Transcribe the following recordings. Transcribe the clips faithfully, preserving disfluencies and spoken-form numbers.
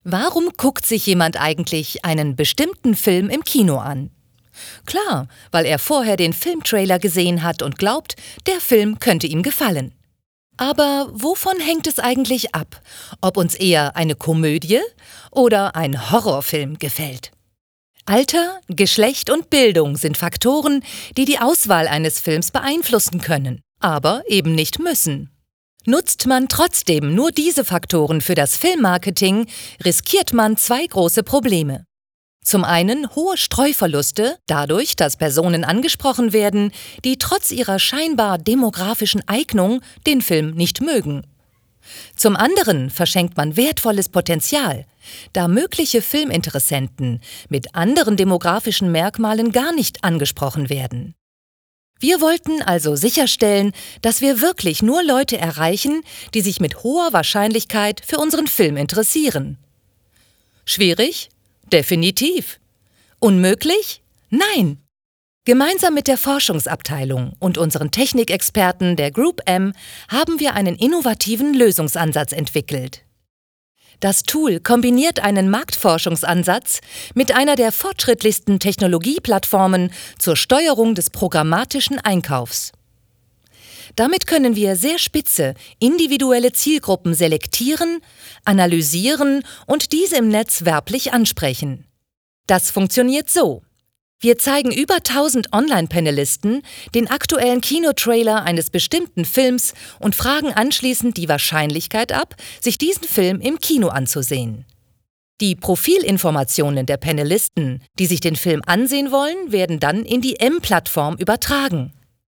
Warum guckt sich jemand eigentlich einen bestimmten Film im Kino an? Klar, weil er vorher den Filmtrailer gesehen hat und glaubt, der Film könnte ihm gefallen. Aber wovon hängt es eigentlich ab, ob uns eher eine Komödie oder ein Horrorfilm gefällt? Alter, Geschlecht und Bildung sind Faktoren, die die Auswahl eines Films beeinflussen können, aber eben nicht müssen. Nutzt man trotzdem nur diese Faktoren für das Filmmarketing, riskiert man zwei große Probleme. Zum einen hohe Streuverluste, dadurch, dass Personen angesprochen werden, die trotz ihrer scheinbar demografischen Eignung den Film nicht mögen. Zum anderen verschenkt man wertvolles Potenzial, da mögliche Filminteressenten mit anderen demografischen Merkmalen gar nicht angesprochen werden. Wir wollten also sicherstellen, dass wir wirklich nur Leute erreichen, die sich mit hoher Wahrscheinlichkeit für unseren Film interessieren. Schwierig? Definitiv. Unmöglich? Nein! Gemeinsam mit der Forschungsabteilung und unseren Technikexperten der Group M haben wir einen innovativen Lösungsansatz entwickelt. Das Tool kombiniert einen Marktforschungsansatz mit einer der fortschrittlichsten Technologieplattformen zur Steuerung des programmatischen Einkaufs. Damit können wir sehr spitze, individuelle Zielgruppen selektieren, analysieren und diese im Netz werblich ansprechen. Das funktioniert so. Wir zeigen über tausend Online-Panelisten den aktuellen Kinotrailer eines bestimmten Films und fragen anschließend die Wahrscheinlichkeit ab, sich diesen Film im Kino anzusehen. Die Profilinformationen der Panelisten, die sich den Film ansehen wollen, werden dann in die M-Plattform übertragen.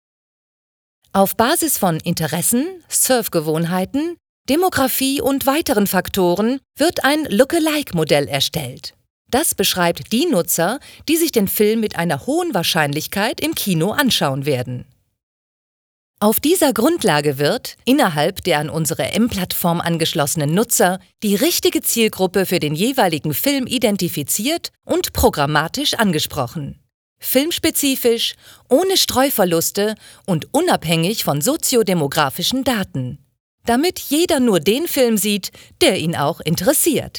Auf Basis von Interessen, Surfgewohnheiten, Demografie und weiteren Faktoren wird ein Lookalike-Modell erstellt. Das beschreibt die Nutzer, die sich den Film mit einer hohen Wahrscheinlichkeit im Kino anschauen werden. Auf dieser Grundlage wird, innerhalb der an unsere M-Plattform angeschlossenen Nutzer, die richtige Zielgruppe für den jeweiligen Film identifiziert und programmatisch angesprochen. Filmspezifisch, ohne Streuverluste und unabhängig von soziodemografischen Daten. Damit jeder nur den Film sieht, der ihn auch interessiert.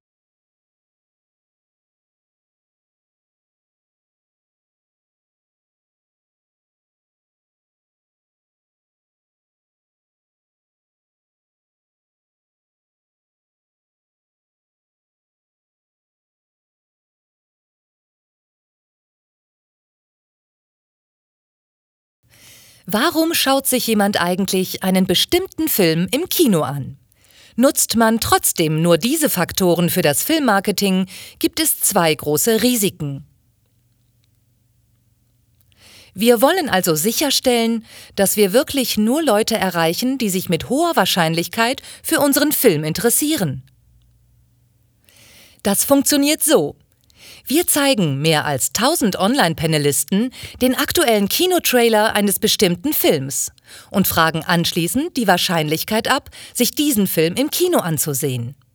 Warum schaut sich jemand eigentlich einen bestimmten Film im Kino an? Nutzt man trotzdem nur diese Faktoren für das Filmmarketing, gibt es zwei große Risiken. Wir wollen also sicherstellen, dass wir wirklich nur Leute erreichen, die sich mit hoher Wahrscheinlichkeit für unseren Film interessieren. Das funktioniert so. Wir zeigen mehr als tausend Online-Panelisten den aktuellen Kinotrailer eines bestimmten Films und fragen anschließend die Wahrscheinlichkeit ab, sich diesen Film im Kino anzusehen.